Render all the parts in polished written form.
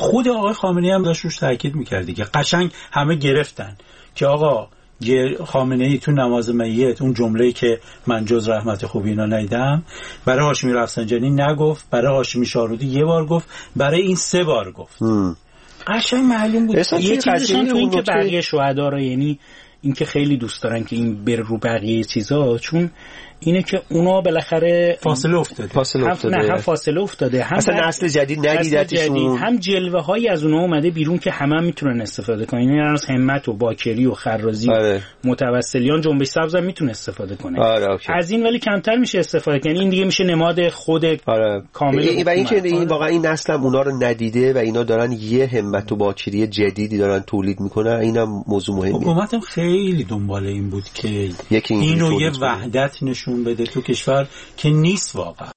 خود آقای خامنه‌ای هم داشت روش تاکید می‌کرد که قشنگ همه گرفتن که آقا خامنه‌ای تو نماز میت اون جمله‌ای که من جز رحمت خوبی اینا ندیدم برای هاشمی رفسنجانی نگفت، برای هاشمی شارودی یه بار گفت، برای این 3 بار گفت. قشنگ معلوم بود. یه چیزی تو این که بقیه شهدا رو، یعنی این که خیلی دوست دارن که این بر رو بقیه چیزا، چون اینه که اونا بالاخره فاصله افتاده. هم فاصله افتاده، هم اصلا نسل جدید ندیدتشون، هم جلوه هایی از اونها اومده بیرون که همه میتونن استفاده کنن. یعنی از همت و باکری و خرازی و متوسلیان جنبش سبز هم میتونه استفاده کنه. از این ولی کمتر میشه استفاده کنه. این دیگه میشه نماد خود کامل. و اینکه این واقعا این نسل هم اونا رو ندیده و اینا دارن یه همت و باکری جدیدی دارن تولید میکنن. اینم موضوع مهمه. حکومتم خیلی دنبال این بود که اینو یه وحدت نشون بده تو کشور که نیست واقعا.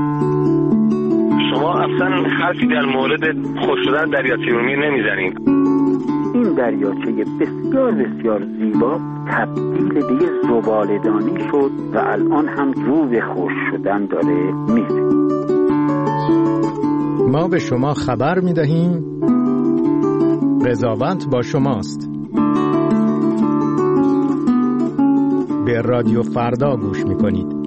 شما اصلا حرفی در مورد خوش شدن دریاچه ارومیه نمیزنید. این دریاچه بسیار بسیار زیبا تبدیل به یه زباله‌دانی شد و الان هم رو به خوش شدن داره میره. ما به شما خبر میدهیم قضاوت با شماست. به رادیو فردا گوش میکنید.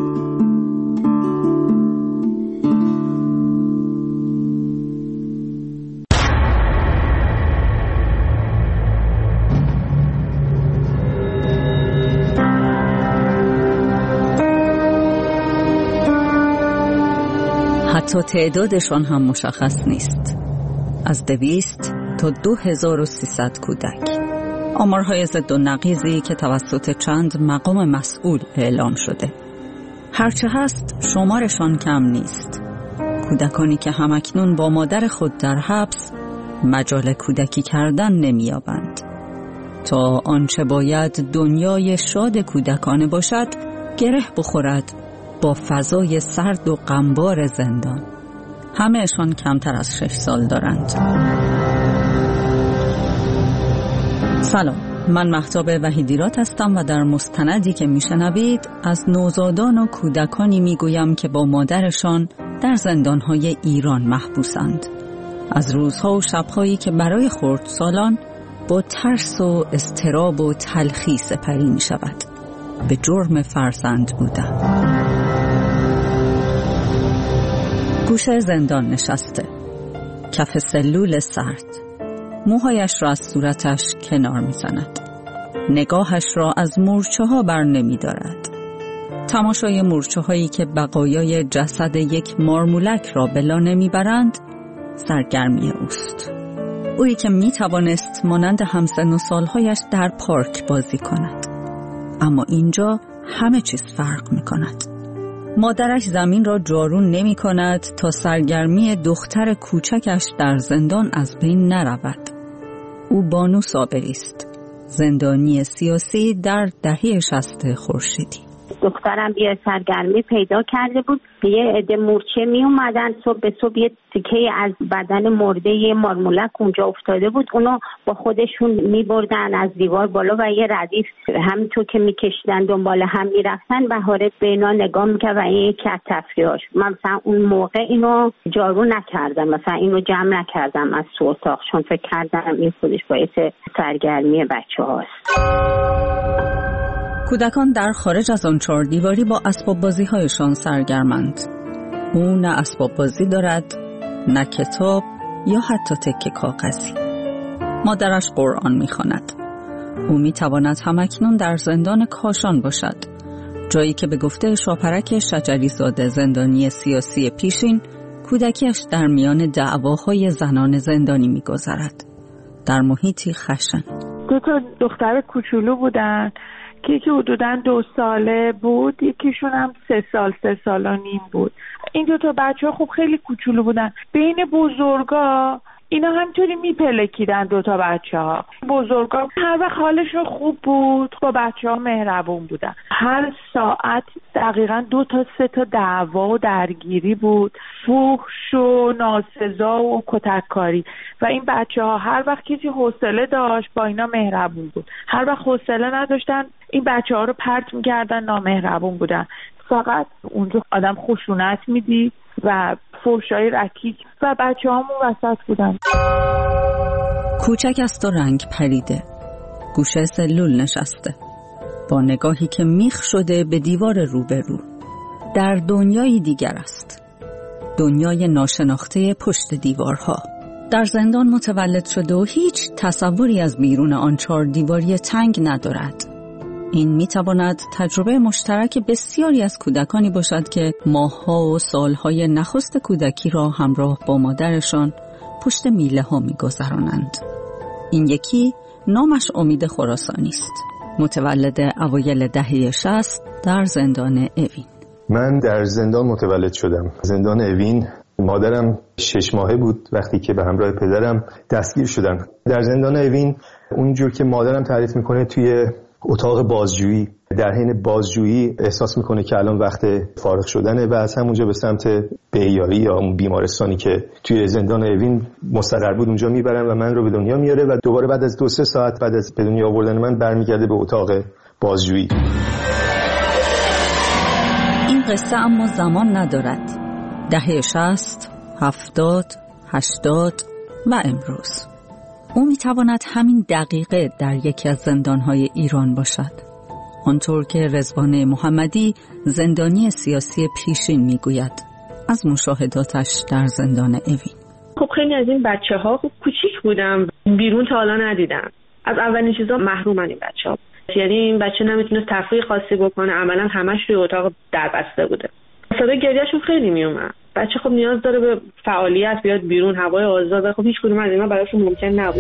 حتی تعدادشان هم مشخص نیست. از 200 تا 2300 کودک. آمارهای ضد و نقیضی که توسط چند مقام مسئول اعلام شده. هرچه هست شمارشان کم نیست. کودکانی که همکنون با مادر خود در حبس مجال کودکی کردن نمی‌یابند. تا آنچه باید دنیای شاد کودکانه باشد گره بخورد با فضای سرد و غمبار زندان. همه‌شان کمتر از 6 سال دارند. سلام، من مهتاب وحیدیرات هستم و در مستندی که میشنوید از نوزادان و کودکانی میگویم که با مادرشان در زندانهای ایران محبوسند. از روزها و شبهایی که برای خردسالان با ترس و اضطراب و تلخی سپری می شود به جرم فرزند بودن. گوشه زندان نشسته، کف سلول سرد، موهایش را از صورتش کنار می زند. نگاهش را از مورچه ها بر نمی دارد. تماشای مورچه هایی که بقایای جسد یک مارمولک را بلا نمی برند سرگرمی اوست. اویی که می توانست مانند همسن و سالهایش در پارک بازی کند. اما اینجا همه چیز فرق می کند. مادرش زمین را جارو نمی کند تا سرگرمی دختر کوچکش در زندان از بین نرود. او بانو صابری است، زندانی سیاسی در دهه 60 خورشیدی. دخترم یه سرگرمی پیدا کرده بود، یه عده مورچه می اومدن صبح به صبح، یه تیکه از بدن مرده یه مارمولک اونجا افتاده بود، اونو با خودشون می بردن از دیوار بالا و یه ردیف همینطور که می کشیدن دنبال هم می رفتن. بهاره به اینا نگاه می کرد و این یکی از تفریحاش. من مثلا اون موقع اینو جارو نکردم، مثلا اینو جمع نکردم از تو اتاق، چون فکر کردم این خودش باعث سرگرمی بچه هاست. کودکان در خارج از آن 4 دیواری با اسباب بازی هایشان سرگرمند. او نه اسباب بازی دارد، نه کتاب یا حتی تکه کاغذی. مادرش قرآن می‌خواند. او می‌تواند همکنون در زندان کاشان باشد، جایی که به گفته شاپرک شجری زاده زندانی سیاسی پیشین کودکیش در میان دعواهای زنان زندانی می‌گذرد، در محیطی خشن. 2 تا دختر کوچولو بودن که یکی حدوداً 2 ساله بود، یکیشون هم 3 سال و نیم بود. این 2 تا بچه ها خب خیلی کوچولو بودن. بین بزرگا اینا همینطوری میپلکیدن. 2 تا بچه ها بزرگا هر وقت حالشون خوب بود با بچه ها مهربون بودن. هر ساعت دقیقاً 2 تا 3 تا دعوا و درگیری بود، فحش و ناسزا و کتککاری. و این بچه ها هر وقت کسی حوصله داشت با اینا مهربون بود، هر وقت حوصله نداشتن این بچه ها رو پرت میکردن، نامهربون بودن. فقط اونجا آدم خشونت میدید و فحشای رکیک و بچه‌هامون وسط بودن. کوچک است و رنگ پریده، گوشه سلول نشسته، با نگاهی که میخ شده به دیوار روبرو. در دنیایی دیگر است، دنیای ناشناخته پشت دیوارها. در زندان متولد شده و هیچ تصوری از بیرون آن 4 دیواری تنگ ندارد. این میتواند تجربه مشترک بسیاری از کودکانی باشد که ماه‌ها و سالهای نخست کودکی را همراه با مادرشان پشت میله ها میگذرانند. این یکی نامش امید خراسانی است، متولد اوایل دهه 60 در زندان اوین. من در زندان متولد شدم، زندان اوین. مادرم 6 ماهه بود وقتی که به همراه پدرم دستگیر شدن. در زندان اوین اونجور که مادرم تعریف میکنه توی اتاق بازجویی، در حین بازجویی احساس میکنه که الان وقت فارغ شدنه و از همونجا به سمت بهیاری یا اون بیمارستانی که توی زندان اوین مستقر بود اونجا میبرن و من رو به دنیا میاره و دوباره بعد از 2-3 ساعت بعد از به دنیا آوردن من برمیگرده به اتاق بازجویی. این قصه اما زمان ندارد. دهه 60، 70، 80 و امروز. او میتواند همین دقیقه در یکی از زندانهای ایران باشد. آنطور که رضوان محمدی زندانی سیاسی پیشین میگوید از مشاهداتش در زندان اوین. خب خیلی از این بچه‌ها خب کوچیک بودن، بیرون تا حالا ندیدم. از اولین چیزا محرومن این بچه‌ها. یعنی این بچه نمیتونه تفریح خاصی بکنه، عملاً همش توی اتاق دربسته بوده. صدای گریه‌شون خیلی میومد. بچه خب نیاز داره به فعالیت، بیاد بیرون، هوای آزاد. خب هیچ کدوم از اینا براشون ممکن نبود.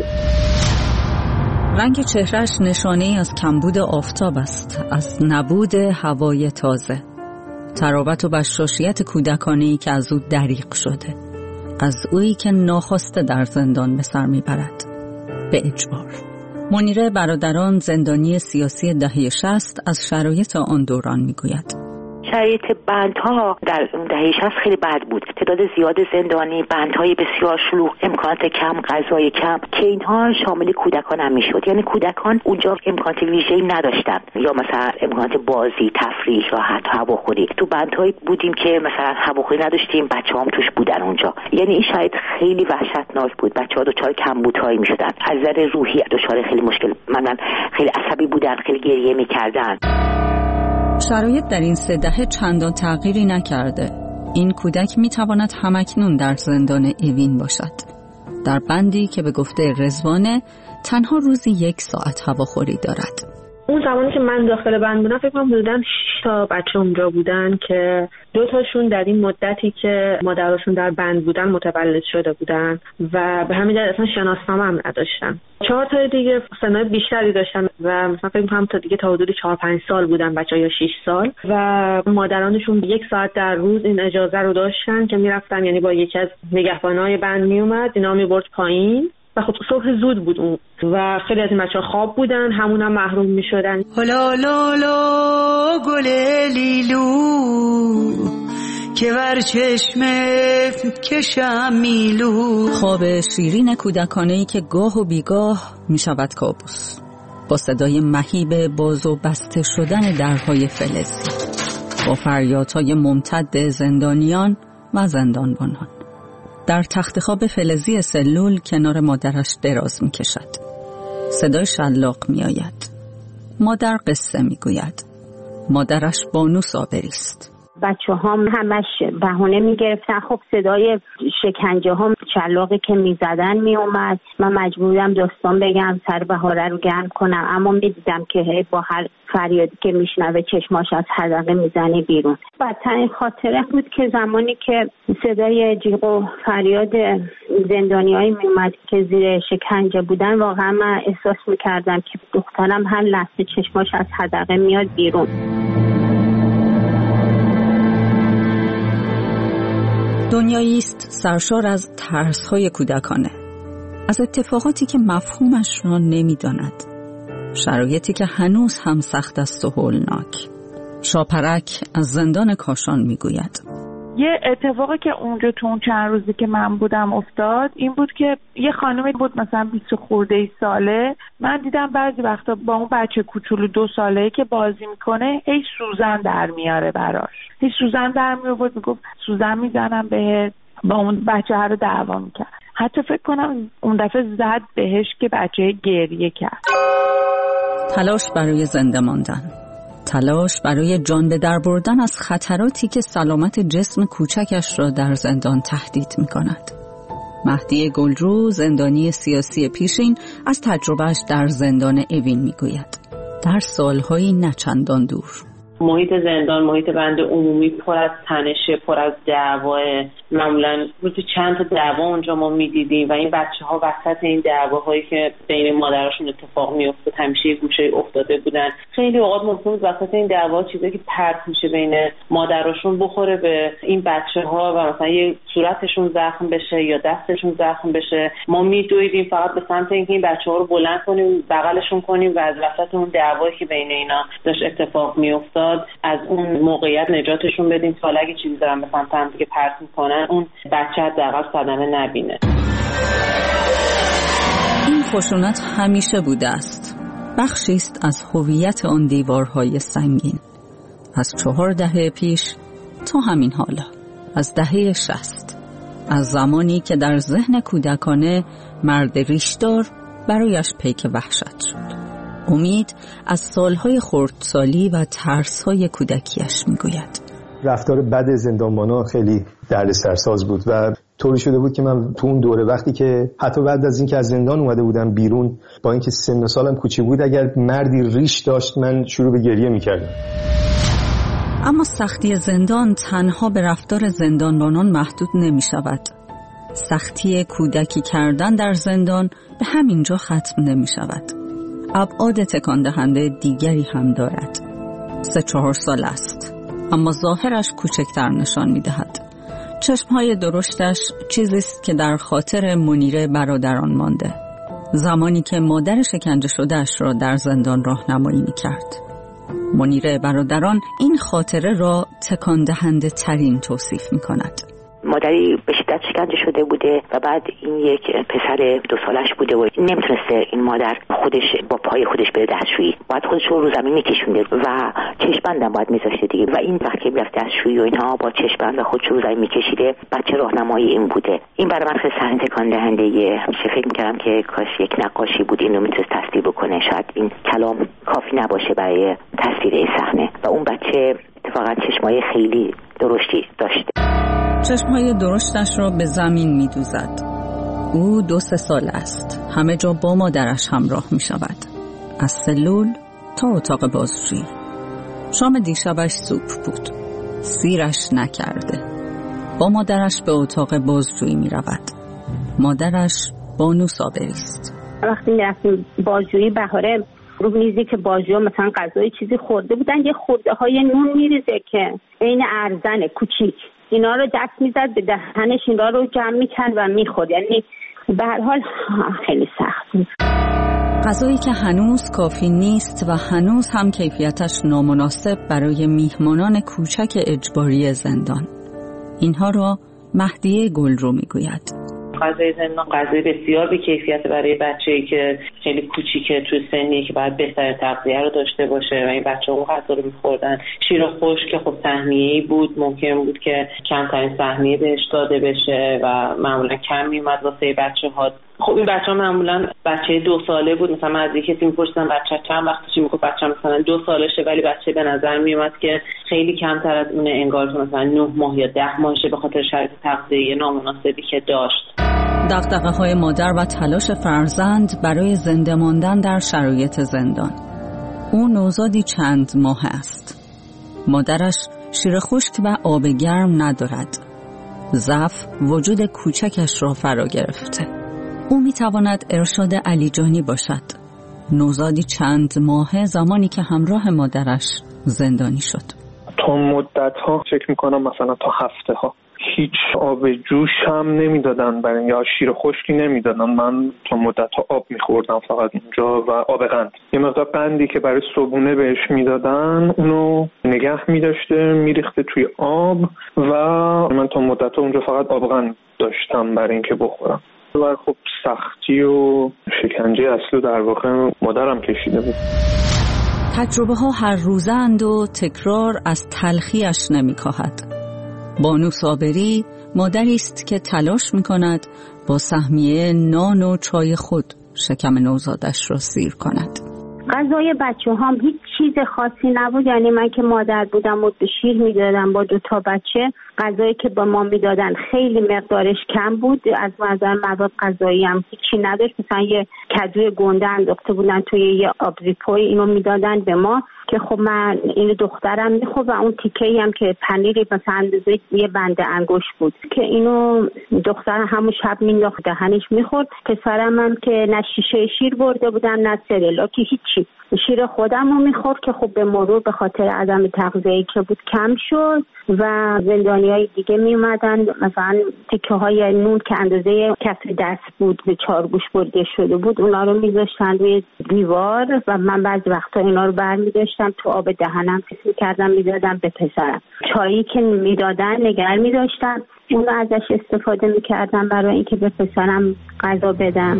رنگ چهرهش نشانه‌ای از کمبود آفتاب است، از نبود هوای تازه. تراوت و بشاشیت کودکانه‌ای که از او دریغ شده، از اویی که ناخواسته در زندان به سر میبرد به اجبار. منیره برادران زندانی سیاسی دهه 60 از شرایط آن دوران میگوید. شرایط بندها در دهه 60 خیلی بد بود. تعداد زیاد زندانی، بندهای بسیار شلوغ، امکانات کم، غذای کم که اینها شامل کودکان هم میشد. یعنی کودکان اونجا امکانات ویژه‌ای نداشتن، یا مثلا امکانات بازی، تفریح یا حتی هواخوری. تو بندهایی بودیم که مثلا هواخوری نداشتیم، بچه‌هام توش بودن اونجا. یعنی این شرایط خیلی وحشتناک بود. بچه‌ها دچار کمبودهایی میشدن، از نظر روحی دچار خیلی مشکل، مثلا خیلی عصبی بودن، خیلی گریه میکردن. شرایط در این 3 دهه چندان تغییری نکرده. این کودک میتواند همکنون در زندان اوین باشد، در بندی که به گفته رضوانه تنها روزی 1 ساعت هواخوری دارد. اون زمانی که من داخل بند بودم فکر کنم حدوداً 6 تا بچه اونجا بودن که 2 تاشون در این مدتی که مادرشون در بند بودن متولد شده بودن و به همین دلیل اصلا شناسنامه هم نداشتن. 4 تا دیگه سنای بیشتری داشتن و مثلا فکر کنم تا دیگه تا حدود 4-5 سال بودن بچه‌ها یا 6 سال و مادرانشون 1 ساعت در روز این اجازه رو داشتن که میرفتن، یعنی با یکی از نگهبانای بند میومد اینا میبرد پایین و خب صبح زود بود اون و خیلی از این بچه‌ها خواب بودن، همون هم محروم می‌شدن. لا لا لا گل لیلو که بر چشمت کشم میلو. خواب شیرین کودکانه‌ای که گاه و بیگاه می‌شود کابوس، با صدای مهیب باز و بسته شدن درهای فلزی، با فریادهای ممتد زندانیان و زندانبانان. در تخت خواب فلزی سلول کنار مادرش دراز می کشد. صدای شلاق می آید. مادر قصه می گوید. مادرش بانو صابری است. بچه هم همش بهونه می گرفتن. خب صدای شکنجه هم شلاقی که می زدن می اومد. من مجبورم داستان بگم، سر بهاره رو گرم کنم، اما می دیدم که با هر فریادی که می شنوه چشماش از حلقه می زنه بیرون. بدترین خاطره بود که زمانی که صدای جیغ و فریاد زندانیایی می اومد که زیر شکنجه بودن، واقعا من احساس می کردم که دخترم هر لحظه چشماش از حلقه میاد بیرون. دنیایی است سرشار از ترس‌های کودکانه، از اتفاقاتی که مفهومش را نمی‌داند، شرایطی که هنوز هم سخت است و هولناک. شاپرک از زندان کاشان میگوید یه اتفاقی که اونجا تو اون چند روزی که من بودم افتاد این بود که یه خانمی بود مثلا 20 خورده ساله، من دیدم بعضی وقتا با اون بچه کوچولو 2 ساله‌ای که بازی میکنه سوزن در میاره براش، سوزن در میآورد، میگفت سوزن میزنم بهت، و اون بچه ها رو دعوا میکرد. حتی فکر کنم اون دفعه زد بهش که بچه گریه کرد. تلاش برای زنده ماندن، تلاش برای جان به در بردن از خطراتی که سلامت جسم کوچکش را در زندان تهدید می‌کند. مهدی گلرو، زندانی سیاسی پیشین، از تجربهش در زندان اوین می‌گوید. در سال‌های نچندان دور محیط زندان، محیط بند عمومی پر از تنشه، پر از دعوا. معمولا روزی چند تا دعوا اونجا ما میدیدیم و این بچه‌ها وسط این دعواهایی که بین مادرشون اتفاق میافتاد همیشه گوشه افتاده بودن. خیلی اوقات ممکن بود وسط این دعوا چیزی که پرت میشه بین مادرشون بخوره به این بچه‌ها و مثلا یه صورتشون زخم بشه یا دستشون زخم بشه. ما میدویدیم فقط به سمت اینکه این بچه‌ها رو بلند کنیم، بغلشون کنیم و از وسط اون دعوایی که بین اینا داشت اتفاق میافتاد از اون موقعیت نجاتشون بدیم تا اگه چیزی دارن به سمت هم دیگه پرت میکنن اون بچه حداقل صدمه نبینه. این خشونت همیشه بوده است. بخشی است از هویت آن دیوارهای سنگین. از 4 دهه پیش تا همین حالا، از دهه 60، از زمانی که در ذهن کودکانه مرد ریشدار برایش پیک وحشت شد. امید از سالهای خردسالی و ترسهای کودکیش میگوید. رفتار بد زندانبانا خیلی دردسرساز بود و طوری شده بود که من تو اون دوره وقتی که حتی بعد از اینکه از زندان اومده بودم بیرون، با اینکه سن و سالم کوچیک بود، اگر مردی ریش داشت من شروع به گریه میکردم. اما سختی زندان تنها به رفتار زندانبانان محدود نمی شود. سختی کودکی کردن در زندان به همینجا ختم نمی شود. ابعاد تکان دهنده دیگری هم دارد. 3-4 سال است، اما ظاهرش کوچکتر نشان می دهد. چشمهای درشتش چیزی است که در خاطر منیره برادران مانده، زمانی که مادر شکنجه شده‌اش را در زندان راهنمایی می کرد. منیره برادران این خاطره را تکان دهنده ترین توصیف می کند. مادری به شدت شکنجه شده بوده و بعد این یک پسر 2 سالش بوده و نمیتونسته این مادر خودش با پای خودش بره دستشویی، باید خودش رو زمین میکشونده و چشم‌بندم باید میذاشته دیگه و این وقتی میرفت دستشویی و اینها با چشم‌بند و خودش رو زمین میکشیده. بچه راهنمایی این بوده. این برای من خیلی صحنه تکان دهنده. همیشه فکر می‌کردم که کاش یک نقاشی بود اینو میتونست تصویر بکنه. شاید این کلام کافی نباشه برای تصویر این صحنه. و اون بچه اتفاقا چشمای خیلی درشتی داشته. چشمهای درشتش را به زمین می دوزد. او 2-3 سال است. همه جا با مادرش همراه می شود. از سلول تا اتاق بازجویی. شام دیشبش سوپ بود. سیرش نکرده. با مادرش به اتاق بازجویی می رود. مادرش بانو صابری است. وقتی می رفتیم بازجویی بهاره رو میزی که بازجو مثلا غذای چیزی خورده بودن، یه خورده های نون میریزه که این ارزن کوچیک، اینا رو دست میزد به دهنش، اینا رو جمع میکرد و میخورد. یعنی به هر حال خیلی سخت بود. غذایی که هنوز کافی نیست و هنوز هم کیفیتش نامناسب برای میهمانان کوچک اجباری زندان. اینها را مهدی گلرو میگوید. غذای زندان غذای بسیار بی‌کیفیت برای بچه‌ای که خیلی کوچیکه، تو سنی که باید بهترین تغذیه رو داشته باشه و این بچه‌ها اون غذا رو می‌خوردن. شیر و خشک که خب سهمیه‌ای بود، ممکن بود که کمترین سهمیه بهش داده بشه و معمولا کم میومد واسه بچه‌ها. خب این بچه‌ها معمولا بچه 2 ساله بود. مثلا من از کسی می‌پرسیدم بچه چند وقتشه، میگفت بچه‌م مثلا 2 سالشه، ولی بچه به نظر میومد که خیلی کمتر از اون، انگار که مثلا 9 ماه یا 10 ماهشه به خاطر شرایط تغذیه نامناسبی که داشت. دغدغه‌های مادر و تلاش فرزند برای زنده ماندن در شرایط زندان. او نوزادی چند ماه است. مادرش شیر خشک و آب گرم ندارد. ضعف وجود کوچکش را فرا گرفته. او میتواند ارشاد علیجانی باشد. نوزادی چند ماه زمانی که همراه مادرش زندانی شد. تا مدت‌ها فکر می‌کنم مثلا تا هفته‌ها هیچ آب جوش هم نمیدادن برای یا شیر خشکی نمیدادن. من تا مدت‌ها آب می‌خوردم فقط اونجا و آب قند. یه مقدار قندی که برای صبحونه بهش میدادن اونو نگه می‌داشته، میریخته توی آب و من تا مدت‌ها اونجا فقط آب قند داشتم برای اینکه بخورم. و خب سختی و شکنجه اصلی در واقع مادرم کشیده بود. تجربه ها هر روزند و تکرار از تلخیش نمی کاهد. بانو صابری مادری است که تلاش می‌کند با سهمیه نان و چای خود شکم نوزادش را سیر کند. غذای بچه‌هام هیچ چیز خاصی نبود، یعنی من که مادر بودم و شیر میدادم با 2 بچه، غذایی که با ما میدادن خیلی مقدارش کم بود، از نظر مواد غذایی هم هیچی نداشت. مثلا یه کدوی گنده انداخته بودن توی یه آبزیپوی، اینو میدادن به ما که خب من این دخترم میخورد و اون تیکه‌ای هم که پنیری مثلا اندازه یه بند انگشت بود که اینو دختر همون شب مینداخت دهنش میخورد. پسرم هم که نه شیشه شیر برده بودم نه سرلاکی هیچی، شیر خودم رو میخورد که خب به مرور به خاطر عدم تغذیه‌ای که بود کم شد و زندانیای دیگه میومدن مثلا تیکه های نون که اندازه کف دست بود به 4 گوش برده شده بود اونا رو میذاشتن روی دیوار و من بعضی وقتا اینا رو برمی‌داشتم تو آب دهنم فکر می‌کردم میدادم به پسرم. چایی که میدادن نگار می‌داشتم اون ازش استفاده می‌کردم برای اینکه به پسرم غذا بدم.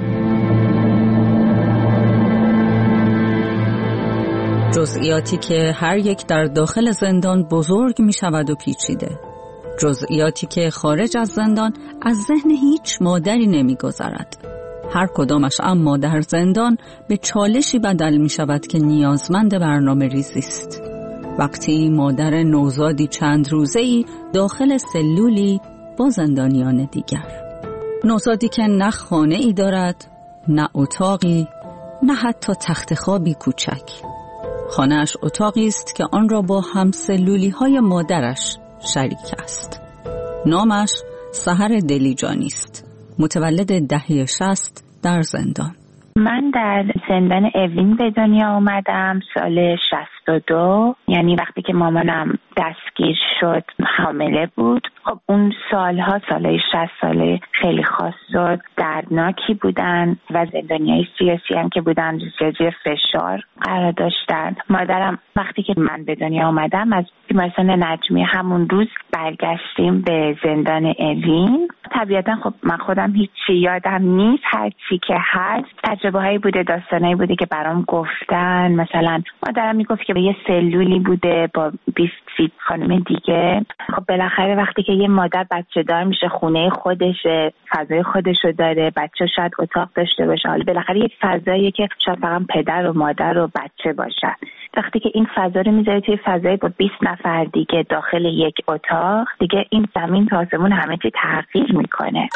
جزئیاتی که هر یک در داخل زندان بزرگ می شود و پیچیده. جزئیاتی که خارج از زندان از ذهن هیچ مادری نمی گذرد. هر کدامش اما در زندان به چالشی بدل می شود که نیازمند برنامه ریزی است. وقتی مادر نوزادی چند روزه‌ای داخل سلولی با زندانیان دیگر. نوزادی که نه خانه ای دارد، نه اتاقی، نه حتی تخت خوابی کوچک. خانه‌اش اتاقی است که آن را با همسلولی‌های مادرش شریک است. نامش سحر دلیجانی است. متولد دهه 60 در زندان. من در زندان اوین به دنیا آمدم سال 62، یعنی وقتی که مامانم دستگیر شد حامله بود. خب اون سالهای 60 ساله خیلی خاص و دردناکی بودن و زندانیای سیاسی هم که بودن زیر فشار قرار داشتن. مادرم وقتی که من به دنیا آمدم از بیمارستان نجمی همون روز برگشتیم به زندان اوین. طبیعتا خب من خودم هیچی یادم نیست، هر چی که هست تجربه هایی بوده، داستانایی بوده که برام گفتن. مثلا مادرم میگفت که به یه سلولی بوده با 20 خانم دیگه. خب بالاخره وقتی که یه مادر بچه دار میشه، خونه خودشه، فضای خودشو داره، بچه شاید اتاق داشته باشه، حالا بالاخره یه فضاییه که شاید فقط پدر و مادر و بچه باشن. وقتی که این فضا رو میذاری توی فضای با 20 نفر دیگه داخل یک اتاق، دیگه این زمین تا آسمون همه چی تغییر میکنه.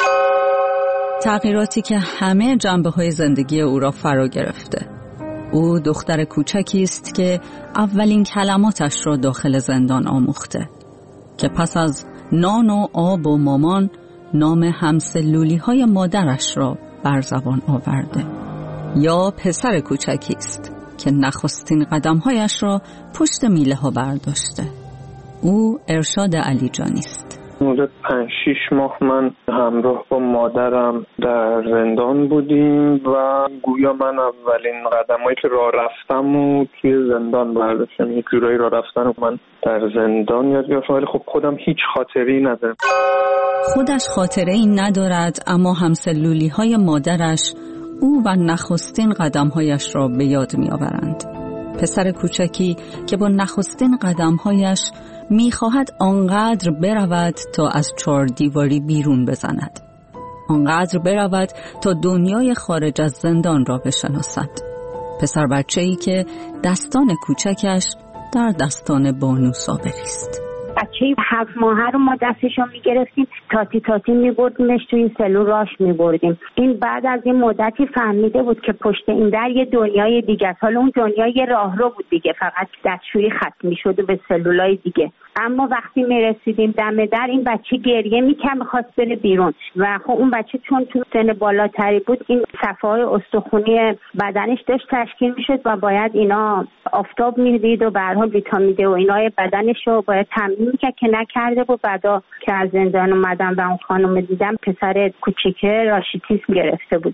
تغییراتی که همه جنبه‌های زندگی او را فرا گرفته. او دختر کوچکی است که اولین کلماتش را داخل زندان آموخته، که پس از نان و آب و مامان نام همسلولی‌های مادرش را بر زبان آورده. یا پسر کوچکی است که نخستین قدم‌هایش را پشت میله‌ها برداشته. او ارشاد علیجانی است. مدت 5-6 ماه من همراه با مادرم در زندان بودیم و گویا من اولین قدمایی که راه رفتم و توی زندان برداشتم. یک جورایی راه رفتن و من در زندان یاد گرفتم، ولی خب خودم هیچ خاطره‌ای ندارم. خودش خاطره‌ای ندارد، اما همسلولی‌های مادرش او و نخستین قدم‌هایش را به یاد می‌آورند. پسر کوچکی که با نخستین قدم‌هایش می‌خواهد آنقدر برود تا از 4 دیواری بیرون بزند. آنقدر برود تا دنیای خارج از زندان را بشناسد. پسر بچه‌ای که دستان کوچکش در دستان بانو صابری است. بچه 7 ماهه رو ما دستشو میگرفتیم، تاتی میبردیمش تو این سلول راش میبردیم. این بعد از این مدتی فهمیده بود که پشت این در یه دنیای دیگه است. حالا اون دنیا یه راهرو بود دیگه، فقط دستشویی ختم میشد به سلولای دیگه. اما وقتی میرسیدیم دم در، این بچه گریه میکرد، میخواست بره بیرون و خب اون بچه چون تو سن بالاتری بود، این صفحه‌های استخوانی بدنش داشت تشکیل میشد و باید اینا آفتاب میدید و به هر حال ویتامین دی و اینای بدنش رو باید تامین میکرد که نکرده بود. بعدا که از زندان اومدم و اون خانم دیدم، پسر کوچیکه راشیتیسم گرفته بود.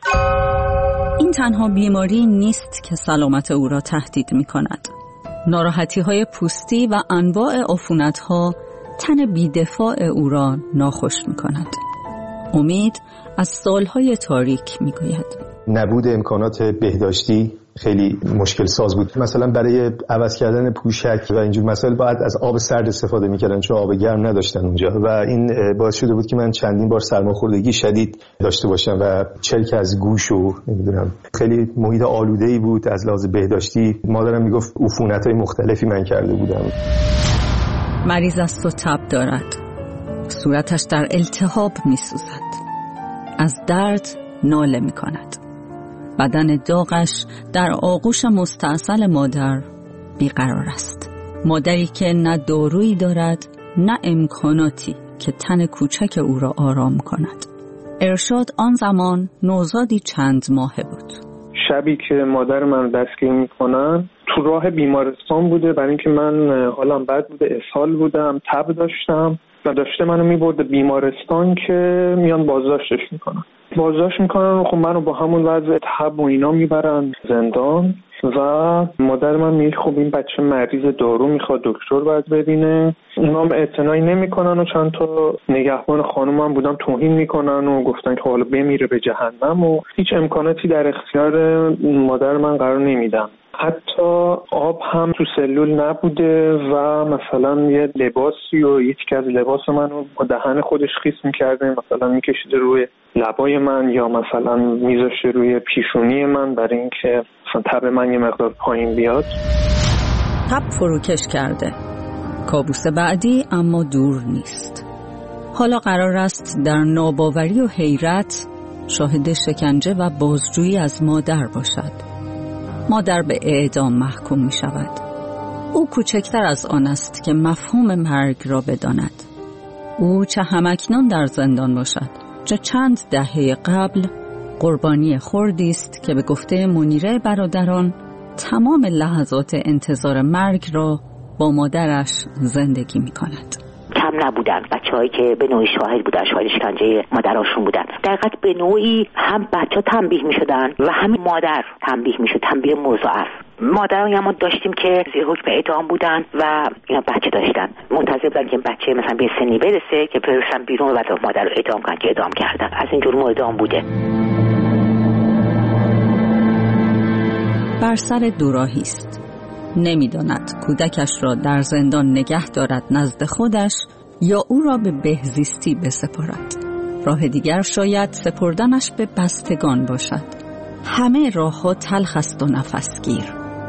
این تنها بیماری نیست که سلامت او را تهدید میکند. ناراحتی‌های پوستی و انواع عفونت‌ها تن بی‌دفاع او را ناخوش می‌کند. امید از سالهای تاریک می‌گوید نبود امکانات بهداشتی خیلی مشکل ساز بود. مثلا برای عوض کردن پوشک و اینجور مسائل باید از آب سرد استفاده میکردن چون آب گرم نداشتن اونجا و این باعث شده بود که من چندین بار سرماخوردگی شدید داشته باشم و چرک از گوش و نمیدونم خیلی محیط آلوده‌ای بود. از لحاظ بهداشتی مادرم میگفت عفونت‌های مختلفی من کرده بودم. مریض است و تب دارد. صورتش در التهاب میسوزد. از درد ناله میکند. بدن داغش در آغوش مستعسل مادر بیقرار است. مادری که نه دارویی دارد نه امکاناتی که تن کوچک او را آرام کند. ارشاد آن زمان نوزادی چند ماهه بود. شبی که مادر من دستگیر میکنن تو راه بیمارستان بوده، برای اینکه من حالم بد بوده، اسهال بودم، تب داشتم و داشته منو میبرده بیمارستان که میان بازداشتش میکنن و خب منو با همون وضع تب و اینا میبرن زندان و مادر من میگه خب این بچه مریض دارو میخواد، دکتر باید ببینه. اونا هم اعتنایی نمیکنن و چند تا نگهبان خانم هم بودن توهین میکنن و گفتن که حالا بمیره به جهنم و هیچ امکاناتی در اختیار مادر من قرار نمیدن. حتی آب هم تو سلول نبوده و مثلا یه لباسی و یکی از لباس منو با دهن خودش خیس میکرده، مثلا میکشیده روی لبای من یا مثلا میذاشته روی پیشونی من برای اینکه مثلا تب من یه مقدار پایین بیاد. تب فروکش کرده. کابوس بعدی اما دور نیست. حالا قرار است در ناباوری و حیرت شاهد شکنجه و بازجویی از مادر باشد. مادر به اعدام محکوم می شود. او کوچکتر از آن است که مفهوم مرگ را بداند. او چه همکنون در زندان باشد، چه چند دهه قبل قربانی خردی است که به گفته منیره برادران تمام لحظات انتظار مرگ را با مادرش زندگی می کند. کم نبودن بچه‌هایی که به نوعی شاهد بودن، شاهد شکنجه مادراشون بودن. در حقیقت به نوعی هم بچه‌ها تنبیه می‌شدن و همین مادر تنبیه می‌شد، تنبیه مضاعف. مادران ما داشتیم که زیر حکم اعدام بودن و اینا بچه داشتن، منتظر بودن که بچه مثلا به سنی برسه که برسن بیرون و بعد مادر رو اعدام کنن که اعدام کردن. از این جرم اعدام بوده. بر سر دوراهی است. نمی‌داند کودکش را در زندان نگه دارد نزد خودش یا او را به بهزیستی بسپارد. راه دیگر شاید سپردنش به بستگان باشد. همه راه‌ها تلخ است و نفسگیر.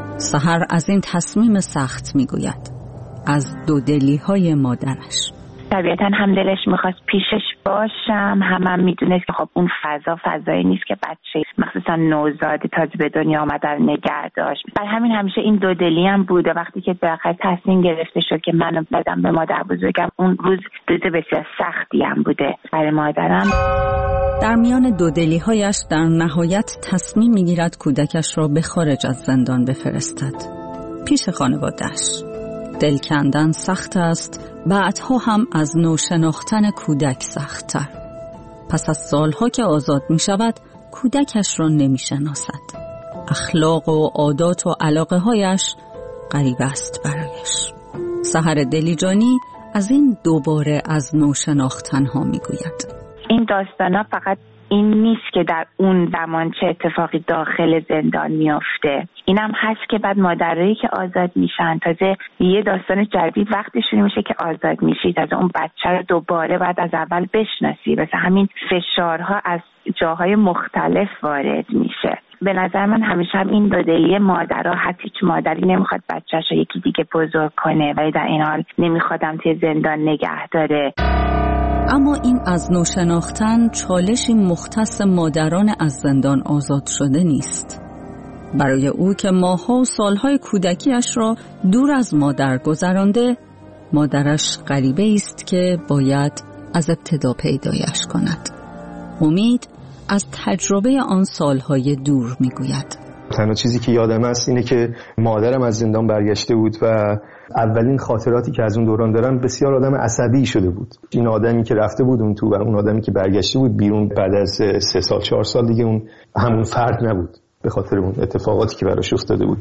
سحر از این تصمیم سخت می‌گوید، از دودلی‌های مادرش. طبیعتا هم دلش میخواست پیشش باشم، هم میدونست که خب اون فضایی نیست که بچه مخصوصا نوزاد تازه به دنیا آمده نگه داشت. برای همین همیشه این دودلی هم بوده. وقتی که بالاخره تصمیم گرفته شد که منو بدم به مادر بزرگم، اون روز بسیار سختی هم بوده برای مادرم. در میان دودلی‌هایش در نهایت تصمیم میگیرد کودکش را به خارج از زندان بفرستد، پیش خانواده‌اش. دل کندن سخت است، بعدها هم از نو شناختن کودک سخت‌تر. پس از سالها که آزاد می شود، کودکش را نمی شناسد. اخلاق و عادات و علاقه هایش غریب است برایش. سحر دلیجانی از این دوباره از نو شناختن ها می گوید. این داستان ها فقط این نیست که در اون زمان چه اتفاقی داخل زندان میافته. اینم هست که بعد مادرایی که آزاد میشن، تازه یه داستان جدید وقتی شروع میشه که آزاد میشی، تازه اون بچه رو دوباره بعد از اول بشناسی. مثلا همین فشارها از جاهای مختلف وارد میشه. به نظر من همیشه هم این دودلی مادرها، حتی هیچ مادری نمیخواد بچه‌ش رو یکی دیگه بزرگ کنه ولی در این حال نمیخوادم توی زندان نگه داره. اما این از نو شناختن چالشی مختص مادران از زندان آزاد شده نیست. برای او که ماه‌ها و سالهای کودکیش را دور از مادر گذرانده، مادرش غریبه است که باید از ابتدا پیدایش کند. امید از تجربه آن سالهای دور میگوید. تنها چیزی که یادم است اینه که مادرم از زندان برگشته بود و اولین خاطراتی که از اون دوران دارم بسیار آدم عصبی شده بود. این آدمی که رفته بود اون تو و اون آدمی که برگشته بود بیرون بعد از 3 سال 4 سال دیگه اون همون فرد نبود به خاطر اون اتفاقاتی که براش افتاده بود.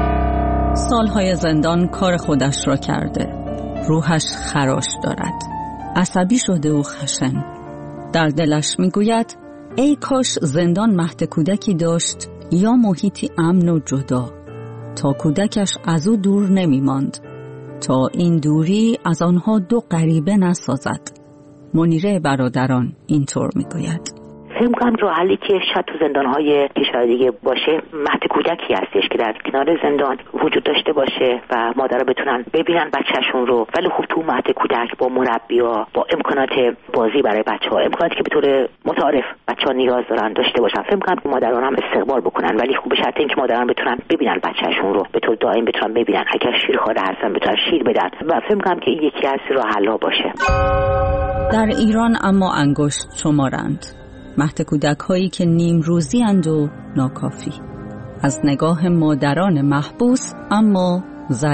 سالهای زندان کار خودش را کرده. روحش خراش دارد. عصبی شده و خشن. در دلش میگوید ای کاش زندان مهد کودکی داشت یا محیطی امن و جدا تا کودکش از او دور نمی ماند، تا این دوری از آنها دو غریبه نسازد. منیره برادران اینطور می گوید: فکر می‌کنم راه حلی که شاید تو زندان‌های کشور دیگه باشه مهد کودکی هستش که در کنار زندان وجود داشته باشه و مادرها بتونن ببینن بچه‌شون رو، ولی خب تو مهد کودک با مربی‌ها، با امکانات بازی برای بچه‌ها، امکاناتی که به طور متعارف بچه‌ها نیاز دارن داشته باشن. فکر می‌کنم مادران هم استقبال بکنن، ولی خب به شرط اینکه مادران بتونن ببینن بچه‌شون رو به طور دائم، بتونن ببینن، اگر شیرخواره هستن بتونن شیر بدن. و فکر می‌کنم که این یکی از راه حل‌ها باشه. در ایران اما انگشت شمارند مهد کودک هایی که نیم روزی اند و ناکافی، از نگاه مادران محبوس اما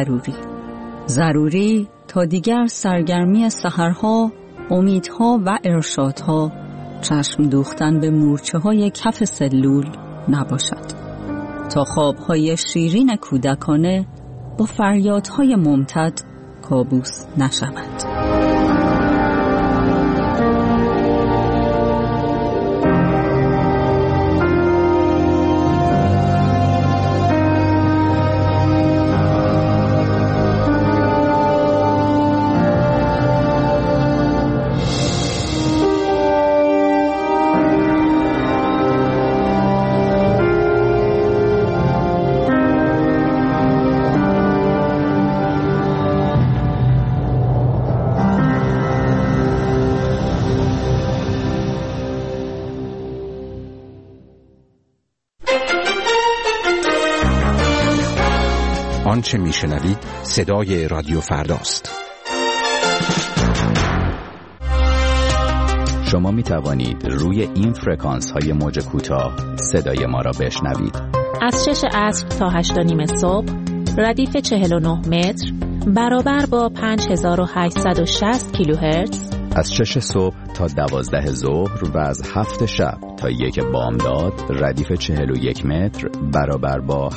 ضروری تا دیگر سرگرمی سحرها، امیدها و ارشادها چشم دوختن به مورچه های کف سلول نباشد، تا خوابهای شیرین کودکانه با فریادهای ممتد کابوس نشود. آنچه میشنوید صدای رادیو فرداست. شما می توانید روی این فرکانس های موج کوتاه صدای ما را بشنوید. از 6 عصر تا 8:30 صبح ردیف 49 متر برابر با 5860 کیلوهرتز. از 6 صبح تا 12 ظهر و از 7 شب تا 1 بامداد ردیف 41 متر برابر با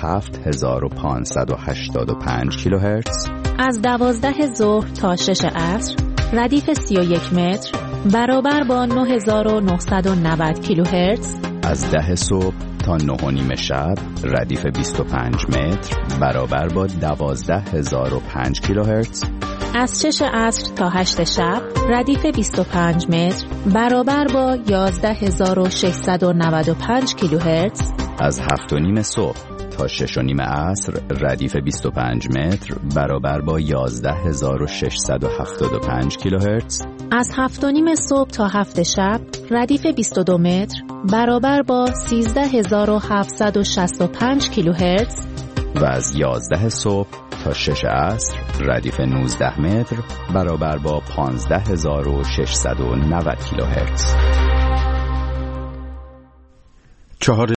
7585 کیلوهرتز. از 12 ظهر تا 6 عصر ردیف 31 متر برابر با 9990 کیلوهرتز. از 10 صبح تا 9:30 شب ردیف 25 متر برابر با 12005 کیلوهرتز. از 6 عصر تا 8 شب ردیف 25 متر برابر با 11695 کیلوهرتز. از 7:30 صبح تا 6:30 عصر ردیف 25 متر برابر با 11675 کیلوهرتز. از 7:30 صبح تا 7 شب ردیف 22 متر برابر با 13765 کیلوهرتز. و از 11 صبح تا 6 عصر ردیف 19 متر برابر با 15690 کیلوهرتز.